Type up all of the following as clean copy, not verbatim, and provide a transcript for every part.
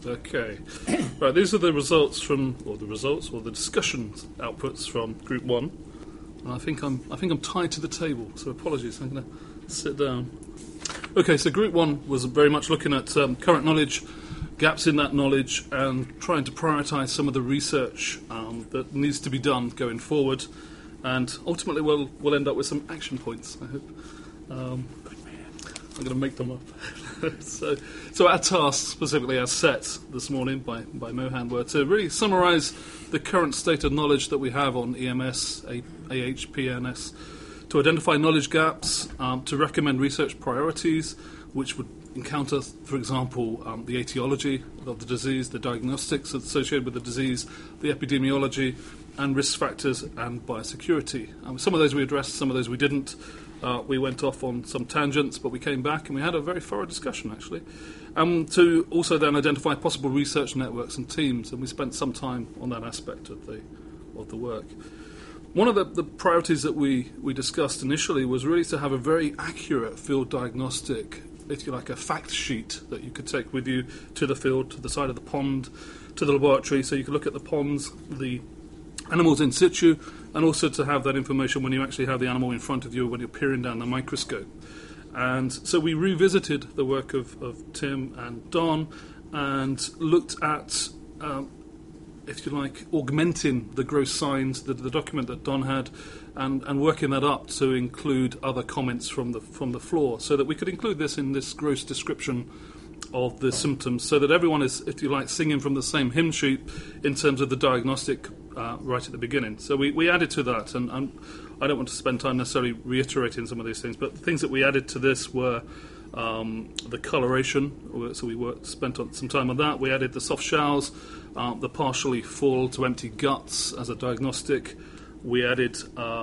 Okay. Right, these are the results or the discussion outputs from Group 1. And I think I'm tied to the table, so apologies, I'm going to sit down. Okay, so Group 1 was very much looking at current knowledge, gaps in that knowledge, and trying to prioritise some of the research that needs to be done going forward. And ultimately we'll end up with some action points, I hope. I'm going to make them up. So our tasks, specifically as set this morning by Mohan, were to really summarise the current state of knowledge that we have on EMS, AHPNS, to identify knowledge gaps, to recommend research priorities, which would encounter, for example, the etiology of the disease, the diagnostics associated with the disease, the epidemiology, and risk factors and biosecurity. Some of those we addressed, some of those we didn't. We went off on some tangents, but we came back and we had a very thorough discussion, actually, to also then identify possible research networks and teams, and we spent some time on that aspect of the work. One of the priorities that we discussed initially was really to have a very accurate field diagnostic, if you like, a fact sheet that you could take with you to the field, to the side of the pond, to the laboratory, so you could look at the ponds, the animals in situ, and also to have that information when you actually have the animal in front of you when you're peering down the microscope. And so we revisited the work of Tim and Don and looked at, if you like, augmenting the gross signs, the document that Don had, and working that up to include other comments from the floor, so that we could include this in this gross description of the symptoms, so that everyone is, if you like, singing from the same hymn sheet in terms of the diagnostic right at the beginning. So we added to that, and I don't want to spend time necessarily reiterating some of these things, but the things that we added to this were the coloration, so we spent some time on that. We added the soft shells, the partially full to empty guts as a diagnostic. We added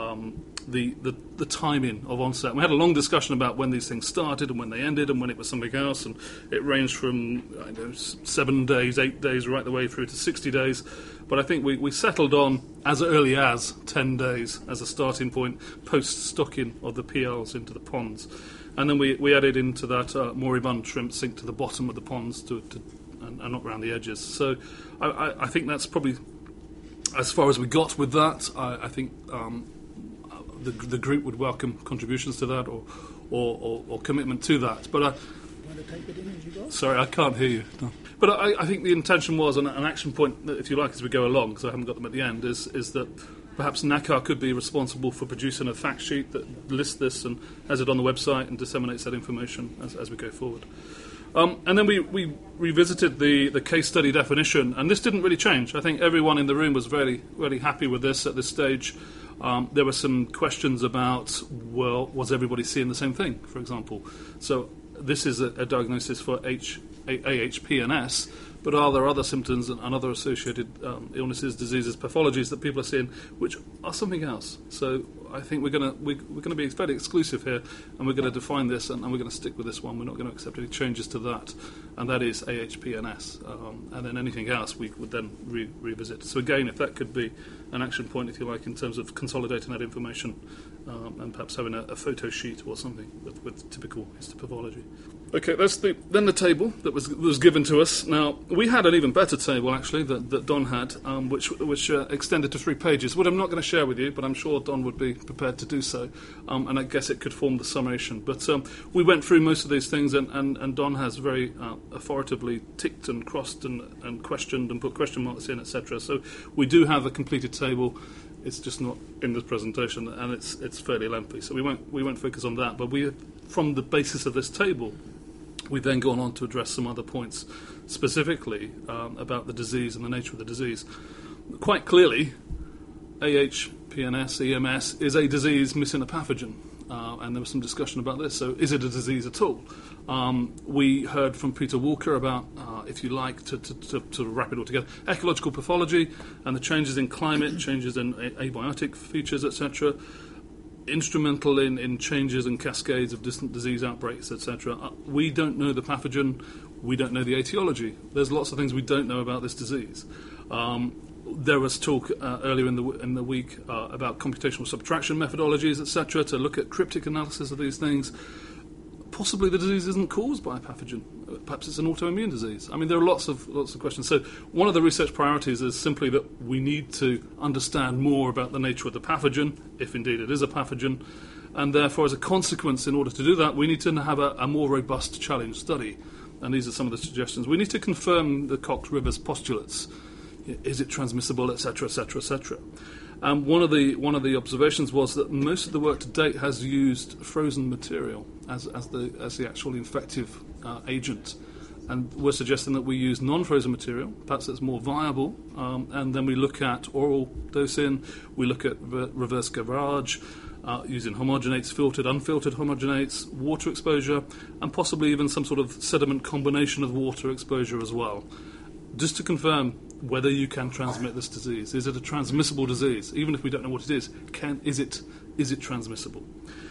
the timing of onset. We had a long discussion about when these things started and when they ended and when it was something else, and it ranged from 7 days, 8 days, right the way through to 60 days. But I think we settled on as early as 10 days as a starting point, post-stocking of the PLs into the ponds. And then we added into that moribund shrimp sink to the bottom of the ponds and not around the edges. So I think that's probably as far as we got with that. I think the group would welcome contributions to that or commitment to that. But want to take it in as you go? Sorry, I can't hear you. No. But I think the intention was, an action point, if you like, as we go along, because I haven't got them at the end, is that perhaps NACAR could be responsible for producing a fact sheet that lists this and has it on the website and disseminates that information as we go forward. And then we revisited the case study definition, and this didn't really change. I think everyone in the room was very, really happy with this at this stage. There were some questions about, well, was everybody seeing the same thing, for example? So this is a diagnosis for AHPNS, but are there other symptoms and other associated illnesses, diseases, pathologies that people are seeing which are something else? So I think we're going to be fairly exclusive here, and we're going to define this, and we're going to stick with this one. We're not going to accept any changes to that, and that is AHPNS. And then anything else we would then revisit. So again, if that could be an action point, if you like, in terms of consolidating that information and perhaps having a photo sheet or something with typical histopathology. Okay, that's then the table that was given to us. Now, we had an even better table, actually, that Don had, which extended to 3 pages, which I'm not going to share with you, but I'm sure Don would be prepared to do so, and I guess it could form the summation. But we went through most of these things, and Don has very authoritatively ticked and crossed and questioned and put question marks in, etc. So we do have a completed table. It's just not in this presentation, and it's fairly lengthy. So we won't focus on that. But from the basis of this table, we've then gone on to address some other points specifically about the disease and the nature of the disease. Quite clearly, AHPNS, EMS, is a disease missing a pathogen, and there was some discussion about this. So is it a disease at all? We heard from Peter Walker about, if you like, to wrap it all together, ecological pathology and the changes in climate, changes in abiotic features, etc., instrumental in changes and cascades of distant disease outbreaks, etc. We don't know the pathogen. We don't know the etiology. There's lots of things we don't know about this disease. There was talk earlier in the week about computational subtraction methodologies, etc., to look at cryptic analysis of these things. possibly the disease isn't caused by a pathogen. Perhaps it's an autoimmune disease. I mean, there are lots of questions. So one of the research priorities is simply that we need to understand more about the nature of the pathogen, if indeed it is a pathogen, and therefore, as a consequence, in order to do that, we need to have a more robust challenge study. And these are some of the suggestions. We need to confirm the Cox-Rivers postulates. Is it transmissible, etc., etc., etc. One of the observations was that most of the work to date has used frozen material as the actual infective agent, and we're suggesting that we use non-frozen material. Perhaps it's more viable, and then we look at oral dosing. We look at reverse gavage, using homogenates, filtered, unfiltered homogenates, water exposure, and possibly even some sort of sediment combination of water exposure as well, just to confirm whether you can transmit this disease. Is it a transmissible disease? Even if we don't know what it is, is it transmissible?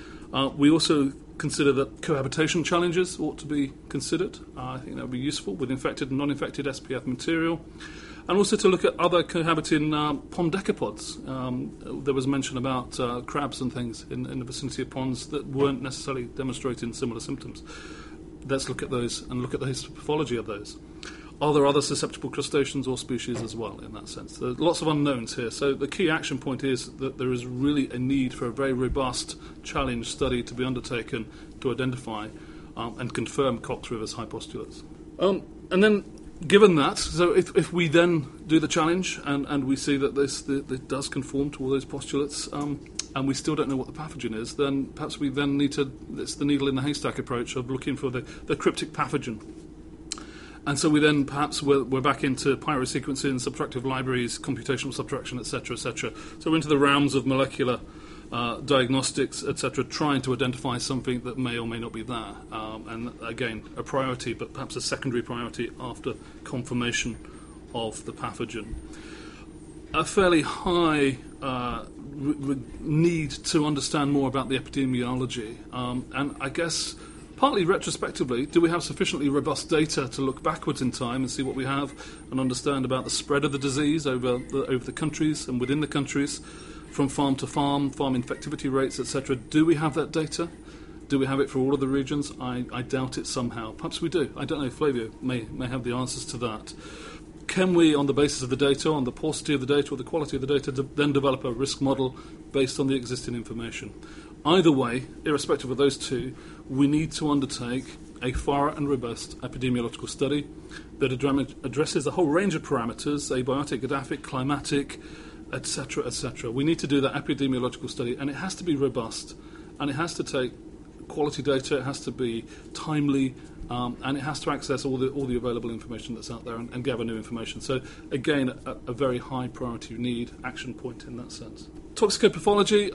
We also consider that cohabitation challenges ought to be considered. I think that would be useful with infected and non-infected SPF material. And also to look at other cohabiting pond decapods. There was mention about crabs and things in the vicinity of ponds that weren't necessarily demonstrating similar symptoms. Let's look at those and look at the histopathology of those. Are there other susceptible crustaceans or species as well in that sense? There are lots of unknowns here. So the key action point is that there is really a need for a very robust challenge study to be undertaken to identify and confirm Cox-Rivers high postulates. And then, given that, so if we then do the challenge and we see that this does conform to all those postulates, and we still don't know what the pathogen is, then perhaps we then need to, it's the needle in the haystack approach of looking for the cryptic pathogen. And so we then perhaps we're back into pyrosequencing, subtractive libraries, computational subtraction, etc., etc. So we're into the realms of molecular diagnostics, etc., trying to identify something that may or may not be there. And again, a priority, but perhaps a secondary priority after confirmation of the pathogen. A fairly high need to understand more about the epidemiology. And I guess, partly retrospectively, do we have sufficiently robust data to look backwards in time and see what we have and understand about the spread of the disease over the countries and within the countries, from farm to farm infectivity rates, etc.? Do we have that data? Do we have it for all of the regions? I doubt it somehow. Perhaps we do. I don't know. Flavio may have the answers to that. Can we, on the basis of the data, on the paucity of the data or the quality of the data, then develop a risk model based on the existing information? Either way, irrespective of those two, we need to undertake a thorough and robust epidemiological study that addresses a whole range of parameters, abiotic, edaphic, climatic, etc., etc. We need to do that epidemiological study, and it has to be robust, and it has to take quality data, it has to be timely, and it has to access all the available information that's out there and gather new information. So, again, a very high priority need, action point in that sense. Toxicopathology,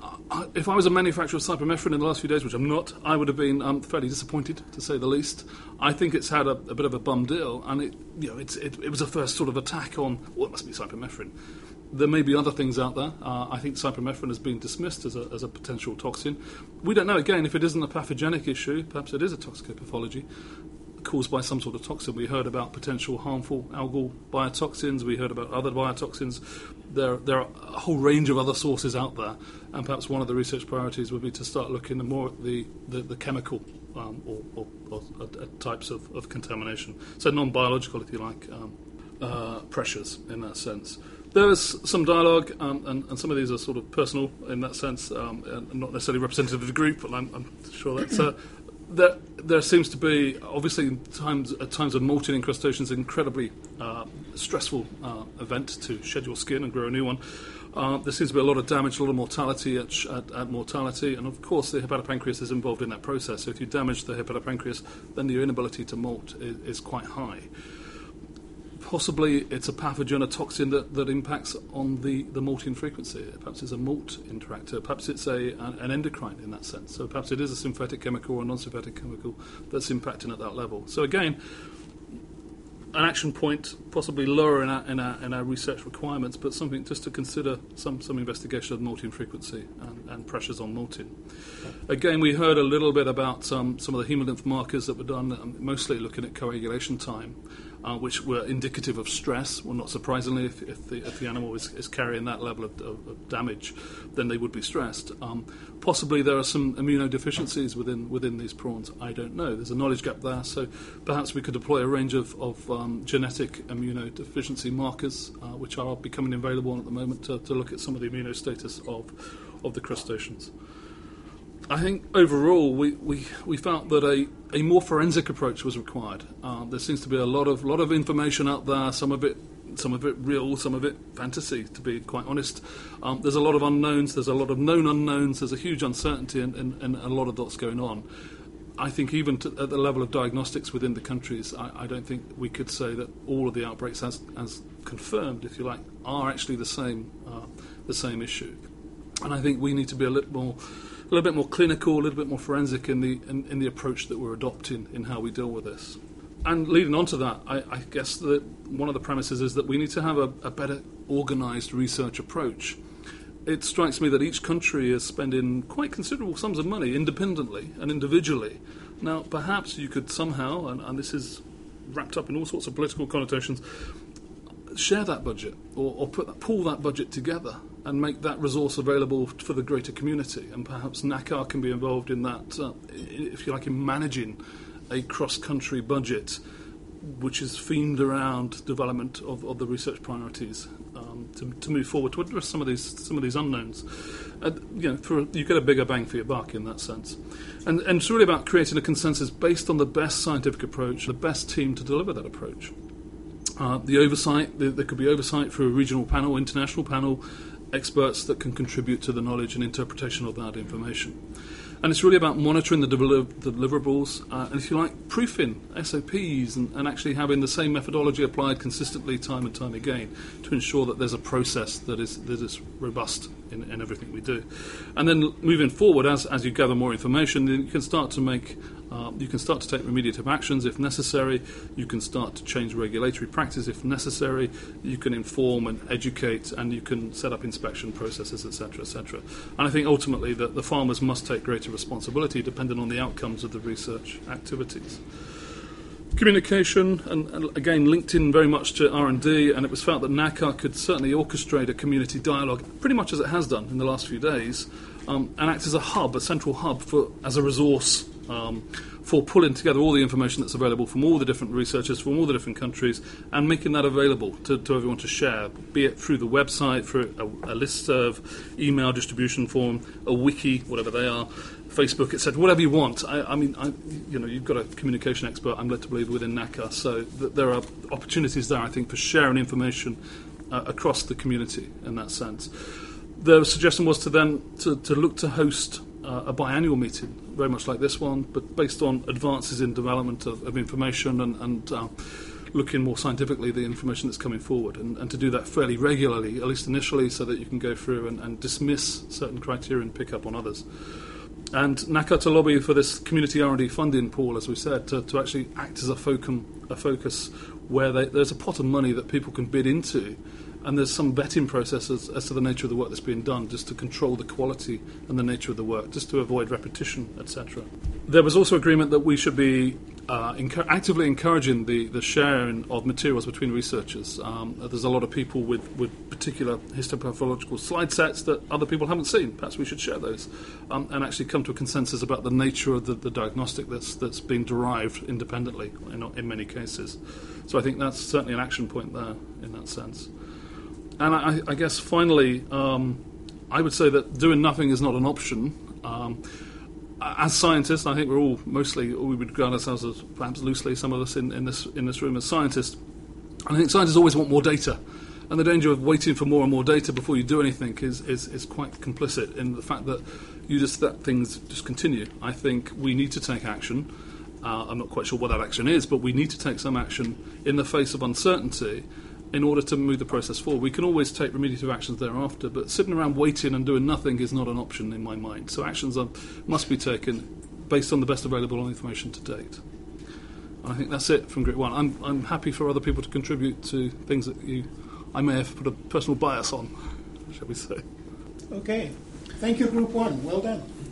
if I was a manufacturer of cypermethrin in the last few days, which I'm not, I would have been fairly disappointed, to say the least. I think it's had a bit of a bum deal, and it was a first sort of attack on, well, it must be cypermethrin. There may be other things out there. I think cypermethrin has been dismissed as a potential toxin. We don't know, again, if it isn't a pathogenic issue, perhaps it is a toxicopathology caused by some sort of toxin. We heard about potential harmful algal biotoxins. We heard about other biotoxins. There are a whole range of other sources out there, and perhaps one of the research priorities would be to start looking more at the chemical or types of contamination. So non-biological, if you like, pressures in that sense. There is some dialogue, and some of these are sort of personal in that sense, and not necessarily representative of the group, but I'm sure that's... There seems to be, obviously, at times of molting incrustations, an incredibly stressful event to shed your skin and grow a new one. There seems to be a lot of damage, a lot of mortality at mortality, and of course the hepatopancreas is involved in that process. So if you damage the hepatopancreas, then your inability to molt is quite high. Possibly it's a pathogen, a toxin that impacts on the malting frequency. Perhaps it's a malt interactor. Perhaps it's an endocrine in that sense. So perhaps it is a synthetic chemical or a non-synthetic chemical that's impacting at that level. So again, an action point possibly lower in our research requirements, but something just to consider some investigation of malting frequency and pressures on malting. Again, we heard a little bit about some of the hemolymph markers that were done, mostly looking at coagulation time. which were indicative of stress. Well, not surprisingly, if the animal is carrying that level of damage, then they would be stressed. Possibly there are some immunodeficiencies within these prawns. I don't know. There's a knowledge gap there, so perhaps we could deploy a range of genetic immunodeficiency markers, which are becoming available at the moment, to look at some of the immunostatus of the crustaceans. I think overall we felt that a more forensic approach was required. There seems to be a lot of information out there, some of it real, some of it fantasy, to be quite honest. There's a lot of unknowns, there's a lot of known unknowns, there's a huge uncertainty and a lot of what's going on. I think even at the level of diagnostics within the countries, I don't think we could say that all of the outbreaks, as confirmed, if you like, are actually the same issue. And I think we need to be a little bit more clinical, a little bit more forensic in the approach that we're adopting in how we deal with this. And leading on to that, I guess that one of the premises is that we need to have a better organised research approach. It strikes me that each country is spending quite considerable sums of money independently and individually. Now, perhaps you could somehow, and this is wrapped up in all sorts of political connotations, share that budget or pull that budget together and make that resource available for the greater community. And perhaps NACAR can be involved in that, if you like, in managing a cross-country budget which is themed around development of the research priorities to move forward to address some of these unknowns. You get a bigger bang for your buck in that sense. And it's really about creating a consensus based on the best scientific approach, the best team to deliver that approach. The oversight, there could be oversight through a regional panel, international panel, experts that can contribute to the knowledge and interpretation of that information. And it's really about monitoring the deliverables and, if you like, proofing SOPs and actually having the same methodology applied consistently time and time again to ensure that there's a process that is robust in everything we do. And then moving forward, as you gather more information, you can start to take remediative actions if necessary. You can start to change regulatory practice if necessary. You can inform and educate, and you can set up inspection processes, etc., etc. And I think ultimately that the farmers must take greater responsibility depending on the outcomes of the research activities. Communication, and again linked in very much to R&D, and it was felt that NACAR could certainly orchestrate a community dialogue, pretty much as it has done in the last few days, and act as a central hub as a resource for pulling together all the information that's available from all the different researchers from all the different countries and making that available to everyone to share, be it through the website, through a listserv, email distribution form, a wiki, whatever they are, Facebook, etc., whatever you want. You've got a communication expert, I'm led to believe, within NACAR, so there are opportunities there, I think, for sharing information across the community in that sense. The suggestion was to look to host a biannual meeting, very much like this one, but based on advances in development of information and looking more scientifically at the information that's coming forward, and to do that fairly regularly, at least initially, so that you can go through and dismiss certain criteria and pick up on others. And NACAR to lobby for this community R&D funding pool, as we said, to actually act as a focus where there's a pot of money that people can bid into, and there's some vetting process as to the nature of the work that's being done, just to control the quality and the nature of the work, just to avoid repetition, etc. There was also agreement that we should be actively encouraging the sharing of materials between researchers. There's a lot of people with particular histopathological slide sets that other people haven't seen. Perhaps we should share those and actually come to a consensus about the nature of the diagnostic that's being derived independently in many cases. So I think that's certainly an action point there in that sense. And I guess finally, I would say that doing nothing is not an option. As scientists, I think we would regard ourselves as, perhaps loosely, some of us in this room as scientists. I think scientists always want more data, and the danger of waiting for more and more data before you do anything is quite complicit in the fact that you just let things just continue. I think we need to take action. I'm not quite sure what that action is, but we need to take some action in the face of uncertainty in order to move the process forward. We can always take remediative actions thereafter, but sitting around waiting and doing nothing is not an option in my mind. So actions must be taken based on the best available information to date. And I think that's it from Group 1. I'm happy for other people to contribute to things that I may have put a personal bias on, shall we say. Okay. Thank you, Group 1. Well done.